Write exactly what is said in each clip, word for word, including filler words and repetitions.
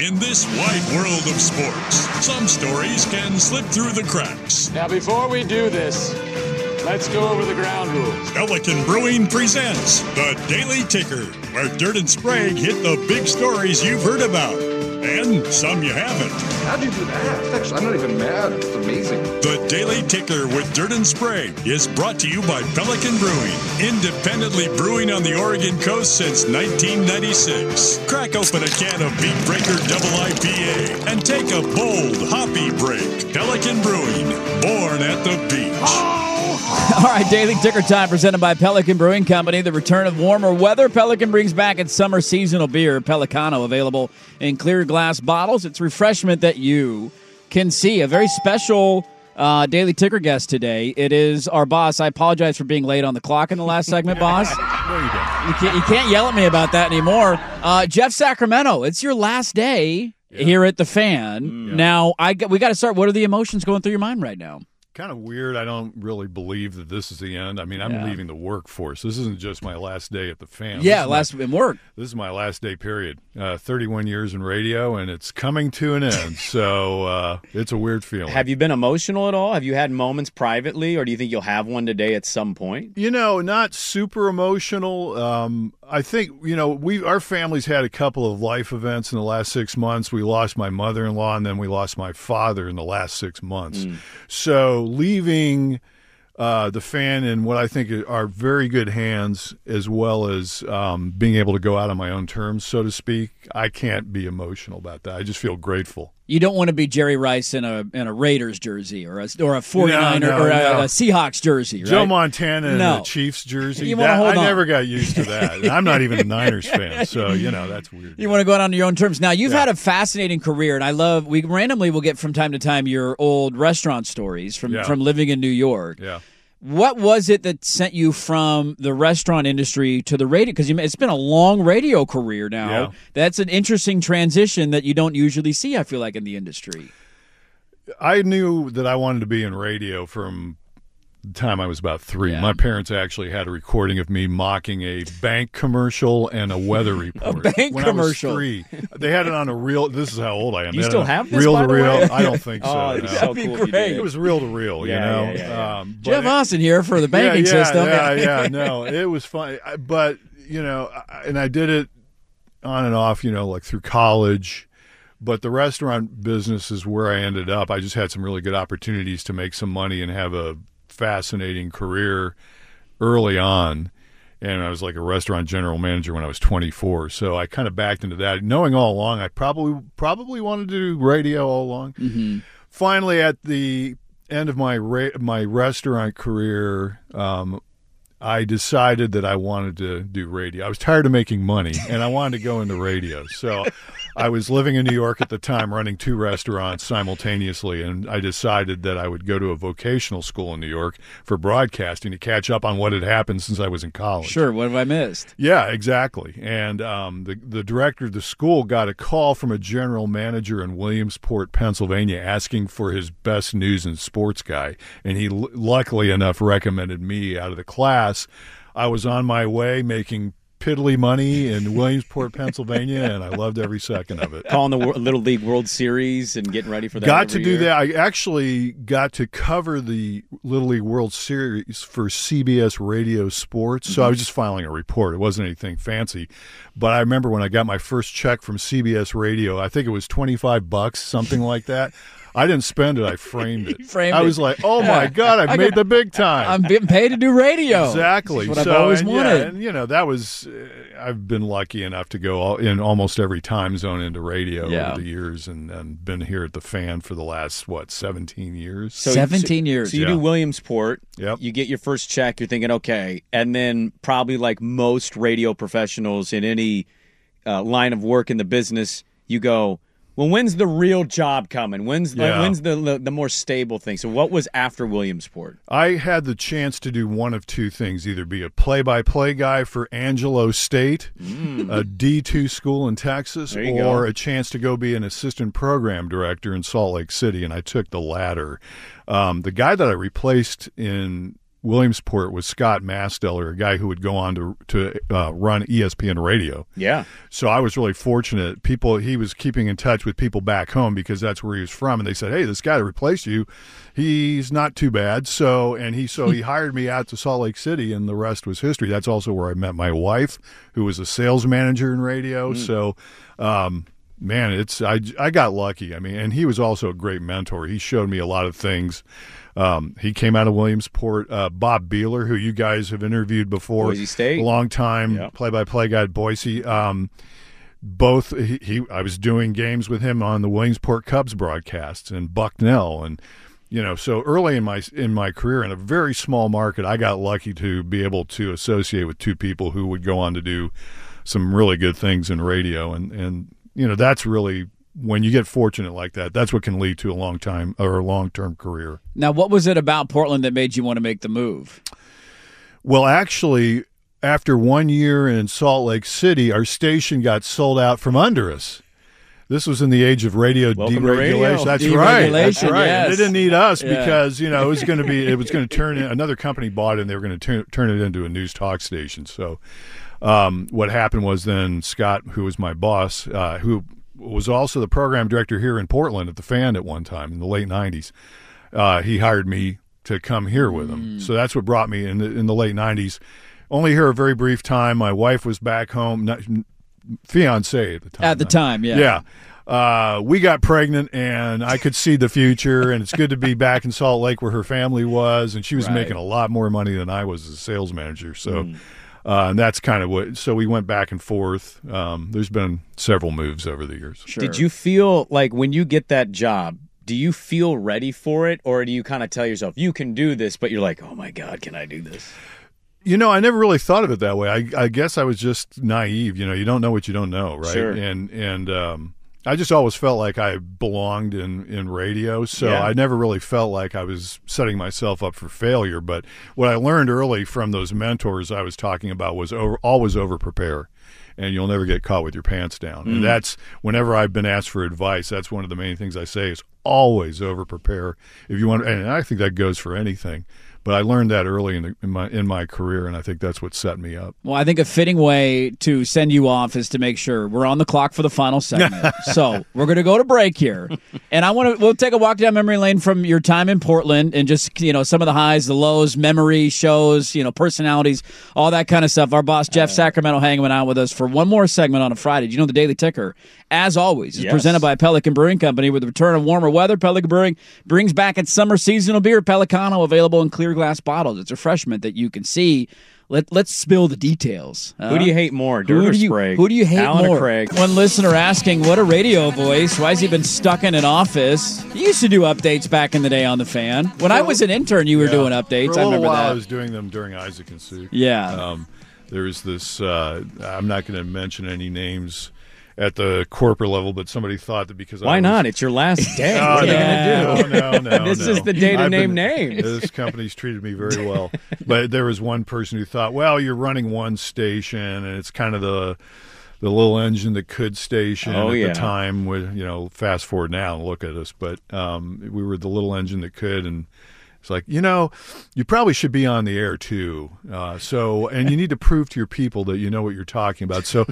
In this wide world of sports, some stories can slip through the cracks. Now, before we do this, let's go over the ground rules. Pelican Brewing presents the Daily Ticker, where Dirt and Sprague hit the big stories you've heard about, and some you haven't. How'd you do that? Actually, I'm not even mad. It's amazing. The Daily Ticker with Dirt and Sprague is brought to you by Pelican Brewing, independently brewing on the Oregon coast since nineteen ninety-six. Crack open a can of Beat Breaker Double I P A and take a bold, hoppy break. Pelican Brewing, born at the beach. All right, Daily Ticker time presented by Pelican Brewing Company. The return of warmer weather. Pelican brings back its summer seasonal beer, Pelicano, available in clear glass bottles. It's refreshment that you can see. A very special uh, Daily Ticker guest today. It is our boss. I apologize for being late on the clock in the last segment, boss. No, you don't. You can't, you can't yell at me about that anymore. Uh, Jeff Sacramento, it's your last day yeah. here at the Fan. Mm, yeah. Now, I we got to start. What are the emotions going through your mind right now? Kind of weird. I don't really believe that this is the end. I mean, I'm Yeah. leaving the workforce. This isn't just my last day at the Fan. Yeah, This is last my, in work. This is my last day, period. Uh, thirty-one years in radio, and it's coming to an end. So uh, it's a weird feeling. Have you been emotional at all? Have you had moments privately, or do you think you'll have one today at some point? You know, not super emotional. Um, I think, you know, we our family's had a couple of life events in the last six months. We lost my mother-in-law, and then we lost my father in the last six months. Mm. So leaving uh, the Fan in what I think are very good hands, as well as um, being able to go out on my own terms, so to speak, I can't be emotional about that. I just feel grateful. You don't want to be Jerry Rice in a in a Raiders jersey or a or a forty-niner No, no, or a, no. a Seahawks jersey, right? Joe Montana in No. a Chiefs jersey. You wanna that- hold I on. never got used to that. And I'm not even a Niners fan, so, you know, that's weird. You want to go out on your own terms. Now, you've Yeah. had a fascinating career, and I love, we randomly will get from time to time your old restaurant stories from, Yeah. from living in New York. Yeah. What was it that sent you from the restaurant industry to the radio? Because it's been a long radio career now. Yeah. That's an interesting transition that you don't usually see, I feel like, in the industry. I knew that I wanted to be in radio from the time I was about three. Yeah. My parents actually had a recording of me mocking a bank commercial and a weather report. bank when commercial. I was three. They had it on a reel. This is how old I am. You They had still it on have this, reel by to the reel? way? I don't think so. Oh, no. it'd be so That'd be cool if you great. did. It was reel to reel, you Yeah, know. yeah, yeah, yeah. Um, but Jeff it- Austin here for the banking yeah, yeah, system. Yeah, yeah, no, it was fun. I- But, you know, I- and I did it on and off, you know, like through college. But the restaurant business is where I ended up. I just had some really good opportunities to make some money and have a fascinating career early on. And I was like a restaurant general manager when I was twenty-four. So I kind of backed into that, knowing all along I probably probably wanted to do radio all along. Mm-hmm. Finally, at the end of my ra- my restaurant career, um, I decided that I wanted to do radio. I was tired of making money, and I wanted to go into radio. So I was living in New York at the time, running two restaurants simultaneously, and I decided that I would go to a vocational school in New York for broadcasting to catch up on what had happened since I was in college. Sure, what have I missed? Yeah, exactly. And um, the the director of the school got a call from a general manager in Williamsport, Pennsylvania, asking for his best news and sports guy, and he l- luckily enough recommended me out of the class. I was on my way making piddly money in Williamsport, Pennsylvania, and I loved every second of it. Calling the Wor- Little League World Series and getting ready for that. Got to every do year? that. I actually got to cover the Little League World Series for C B S Radio Sports. So I was just filing a report. It wasn't anything fancy. But I remember when I got my first check from C B S Radio, I think it was twenty-five bucks, something like that. I didn't spend it. I framed it. You framed I it. was like, oh, my God, I've I made got- the big time. I'm getting paid to do radio. Exactly. That's what so, I've always and, wanted. Yeah, and, you know, that was, uh, I've been lucky enough to go all, in almost every time zone into radio Yeah. over the years and, and been here at the Fan for the last, what, seventeen years? So- seventeen years. So you Yeah. do Williamsport. Yep. You get your first check. You're thinking, okay. And then probably like most radio professionals in any uh, line of work in the business, you go, well, when's the real job coming? When's like, Yeah. when's the, the the more stable thing? So what was after Williamsport? I had the chance to do one of two things, either be a play-by-play guy for Angelo State, a D two school in Texas, There you or go. a chance to go be an assistant program director in Salt Lake City, and I took the latter. Um, the guy that I replaced in Williamsport was Scott Masteller, a guy who would go on to to uh, run E S P N Radio. Yeah. So I was really fortunate. People, he was keeping in touch with people back home because that's where he was from, and they said, "Hey, this guy that replaced you, he's not too bad." So and he so he hired me out to Salt Lake City, and the rest was history. That's also where I met my wife, who was a sales manager in radio. Mm. So. Um, Man, it's I, I got lucky. I mean, and he was also a great mentor. He showed me a lot of things. Um, he came out of Williamsport. Uh, Bob Beeler, who you guys have interviewed before, Boise State, a long time yep. play-by-play guy at Boise. Um, both he, he, I was doing games with him on the Williamsport Cubs broadcasts and Bucknell, and you know, so early in my in my career in a very small market, I got lucky to be able to associate with two people who would go on to do some really good things in radio, and and. You know, that's really when you get fortunate like that. That's what can lead to a long time or a long term career. Now, what was it about Portland that made you want to make the move? Well, actually, after one year in Salt Lake City, our station got sold out from under us. This was in the age of radio Welcome deregulation. radio. That's Deregulation, right. That's right. yes. And they didn't need us Yeah. because you know it was going to be it was going to turn in, another company bought it and they were going to turn turn it into a news talk station. So, um, what happened was then Scott, who was my boss, uh, who was also the program director here in Portland at the Fan at one time in the late nineties. Uh, he hired me to come here with him. So that's what brought me in the, in the late nineties. Only here a very brief time. My wife was back home, not, fiance at the time. At the time, yeah. Yeah. Uh, we got pregnant, and I could see the future, and it's good to be back in Salt Lake where her family was, and she was Right. making a lot more money than I was as a sales manager. So Mm. Uh, and that's kind of what. So we went back and forth. Um, there's been several moves over the years. Sure. Did you feel like when you get that job, do you feel ready for it, or do you kind of tell yourself you can do this, but you're like, oh my God, can I do this? You know, I never really thought of it that way. I, I guess I was just naive. You know, you don't know what you don't know, right? Sure. And and um, I just always felt like I belonged in, in radio, so Yeah. I never really felt like I was setting myself up for failure. But what I learned early from those mentors I was talking about was over, always over-prepare, and you'll never get caught with your pants down. Mm. And that's, whenever I've been asked for advice, that's one of the main things I say is always over-prepare. If you want, and I think that goes for anything. But I learned that early in, the, in my in my career, and I think that's what set me up. Well, I think a fitting way to send you off is to make sure we're on the clock for the final segment. So we're going to go to break here, and I want to. We'll take a walk down memory lane from your time in Portland, and just you know some of the highs, the lows, memory shows, you know personalities, all that kind of stuff. Our boss Jeff Sacramento hanging out with us for one more segment on a Friday. Do you know the Daily Ticker, as always, is Yes. presented by Pelican Brewing Company. With the return of warmer weather, Pelican Brewing brings back its summer seasonal beer, Pelicano, available in clear glass bottles. It's a refreshment that you can see. Let, let's spill the details. Who do you hate more, Dirt who or do you, Sprague? Who do you hate Alan more? or Craig? One listener asking, what a radio voice. Why has he been stuck in an office? He used to do updates back in the day on The Fan. When I was an intern, you were Yeah. doing updates. For a I little remember while, that. I was doing them during Isaac and Sue. Yeah. Um, there was this, uh, I'm not going to mention any names at the corporate level, but somebody thought that because I Why was, not? It's your last day. Oh, what are no, they going to do? No, no, no. This no. is the day to I've name been- names. This company's treated me very well. But there was one person who thought, well, you're running one station, and it's kind of the the little engine that could station Oh, at yeah. the time. With you know, fast forward now and look at us. But um, we were the little engine that could, and it's like, you know, you probably should be on the air too. Uh, so, and you need to prove to your people that you know what you're talking about. So,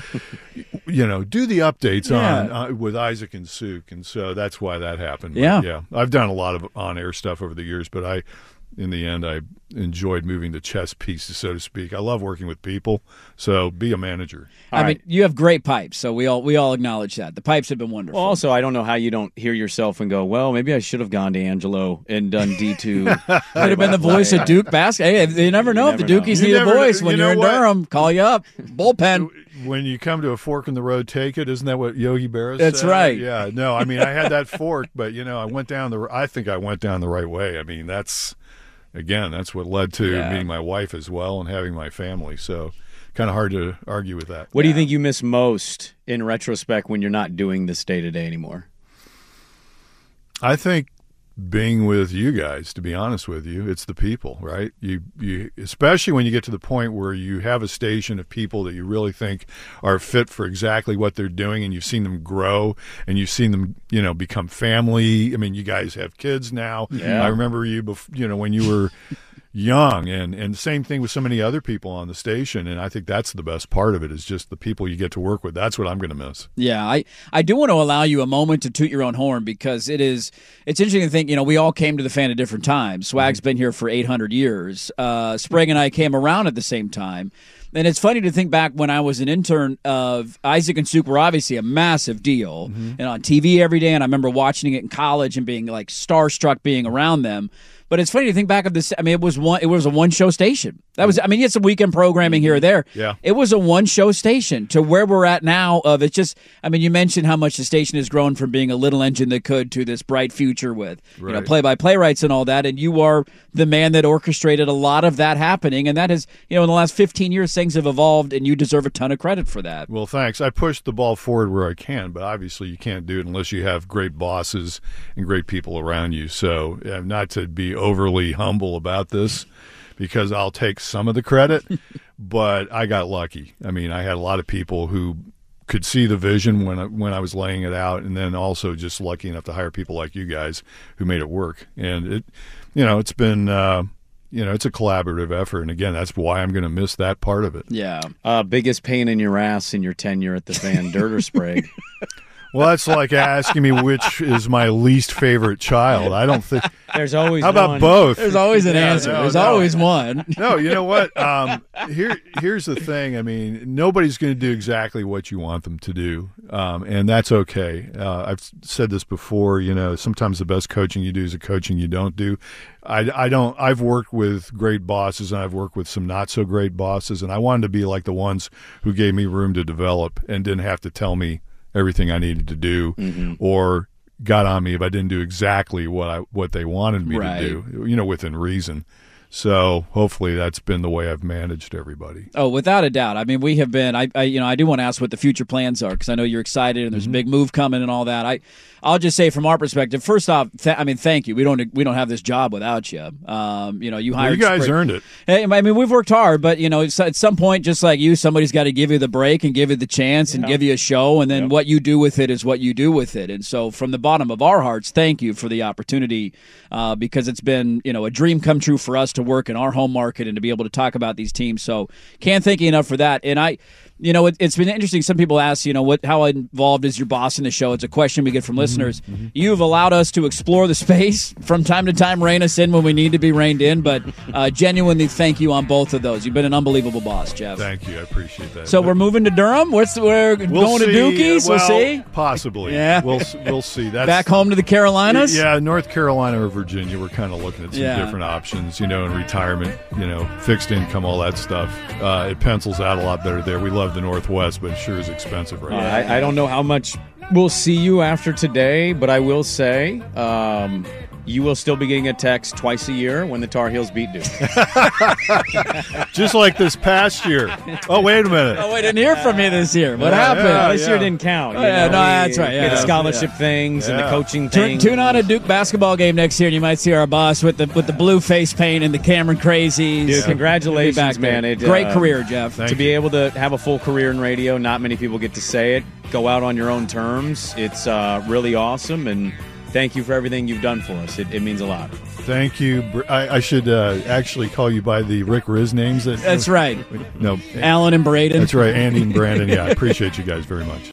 you know, do the updates Yeah. on uh, with Isaac and Suk, and so that's why that happened. But, Yeah. yeah. I've done a lot of on-air stuff over the years, but I, in the end, I enjoyed moving to chess pieces, so to speak. I love working with people, so be a manager. I All mean, right. you have great pipes, so we all we all acknowledge that. The pipes have been wonderful. Well, also, I don't know how you don't hear yourself and go, well, maybe I should have gone to Angelo and done D two. Could have been the voice of Duke basket. Hey, you never know if the never know. Dukies You need never a voice know- when you you're in know what? Durham. Call you up. Bullpen. When you come to a fork in the road, take it. Isn't that what Yogi Berra said? That's right. Yeah. No, I mean, I had that fork, but you know, I went down the. I think I went down the right way. I mean, that's again, that's what led to Yeah. meeting my wife as well and having my family. So, kind of hard to argue with that. What do you think you miss most in retrospect when you're not doing this day to day anymore? I think being with you guys, to be honest with you, it's the people, right? You, you, especially when you get to the point where you have a station of people that you really think are fit for exactly what they're doing, and you've seen them grow, and you've seen them, you know, become family. I mean, you guys have kids now. Yeah. I remember you, bef- you know, when you were. young, and and same thing with so many other people on the station, and I think that's the best part of it is just the people you get to work with. That's what I'm going to miss. Yeah, I, I do want to allow you a moment to toot your own horn because it is it's interesting to think, you know, we all came to the fan at different times. Swag's been here for eight hundred years. Uh, Sprague and I came around at the same time. And it's funny to think back when I was an intern of Isaac and Suk were obviously a massive deal mm-hmm. and on T V every day. And I remember watching it in college and being like starstruck being around them. But it's funny to think back of this. I mean, it was one. It was a one-show station. That was. I mean, it's some weekend programming here or there. Yeah. It was a one-show station to where we're at now. Of it's just. I mean, you mentioned how much the station has grown from being a little engine that could to this bright future with right. you know play-by-play rights and all that. And you are the man that orchestrated a lot of that happening. And that is, you know, in the last fifteen years, things have evolved, and you deserve a ton of credit for that. Well, thanks. I push the ball forward where I can, but obviously you can't do it unless you have great bosses and great people around you. So, uh, not to be overly humble about this because I'll take some of the credit, but I got lucky. I mean, I had a lot of people who could see the vision when I, when I was laying it out, and then also just lucky enough to hire people like you guys who made it work. And it, you know, it's been, uh, you know, it's a collaborative effort. And again, that's why I'm going to miss that part of it. Yeah. Uh, biggest pain in your ass in your tenure at the Fan, Dirt or Sprague? Well, that's like asking me which is my least favorite child. I don't think. There's always How about one. both? There's always an Yeah, answer. no, There's no. always one. No, you know what? Um, here, here's the thing. I mean, nobody's going to do exactly what you want them to do, um, and that's okay. Uh, I've said this before. You know, sometimes the best coaching you do is the coaching you don't do. I, I don't. I've worked with great bosses, and I've worked with some not so great bosses, and I wanted to be like the ones who gave me room to develop and didn't have to tell me everything I needed to do, mm-hmm. or got on me if I didn't do exactly what I what they wanted me right. to do, you know, within reason. So hopefully that's been the way I've managed everybody. Oh, without a doubt. I mean, we have been. I, I you know, I do want to ask what the future plans are because I know you're excited and there's mm-hmm. a big move coming and all that. I, I'll just say from our perspective, first off, th- I mean, thank you. We don't we don't have this job without you. Um, you know, you hired. Well, you guys Spring- earned it. Hey, I mean, we've worked hard, but you know, it's, at some point, just like you, somebody's got to give you the break and give you the chance and yeah. give you a show, and then yep. what you do with it is what you do with it. And so, from the bottom of our hearts, thank you for the opportunity uh, because it's been you know a dream come true for us to work in our home market and to be able to talk about these teams. So, can't thank you enough for that. And I. You know, it, it's been interesting. Some people ask, you know, what how involved is your boss in the show? It's a question we get from listeners. Mm-hmm. You've allowed us to explore the space from time to time, rein us in when we need to be reined in. But uh, genuinely, thank you on both of those. You've been an unbelievable boss, Jeff. Thank you. I appreciate that. So but we're moving to Durham. What's the, we're we'll going see. to Dookies. Well, we'll see. Possibly. Yeah. We'll we'll see. That's back home to the Carolinas. Yeah, North Carolina or Virginia. We're kind of looking at some Yeah. different options. You know, in retirement. You know, fixed income, all that stuff. Uh, it pencils out a lot better there. We love the Northwest, but it sure is expensive right Uh, now. I, I don't know how much we'll see you after today, but I will say um, you will still be getting a text twice a year when the Tar Heels beat Duke. Just like this past year. Oh, wait a minute. Oh, I didn't hear from you this year. What Yeah, happened? yeah, this year didn't count. Oh, you yeah, know? no, We- that's right, we yeah. had the scholarship Yeah. things and the Yeah. coaching Tune, things. tune on a Duke basketball game next year, and you might see our boss with the with the blue face paint and the Cameron Crazies. Dude, congratulations, Be back there. man. It, Great uh, career, Jeff. Thank to be you. able to have a full career in radio, not many people get to say it. Go out on your own terms. It's uh, really awesome, and thank you for everything you've done for us. It, it means a lot. Thank you. Br- I, I should uh, actually call you by the Rick Riz names. That, That's right. No, Alan and Braden. that's right. Andy and Brandon. Yeah, I appreciate you guys very much.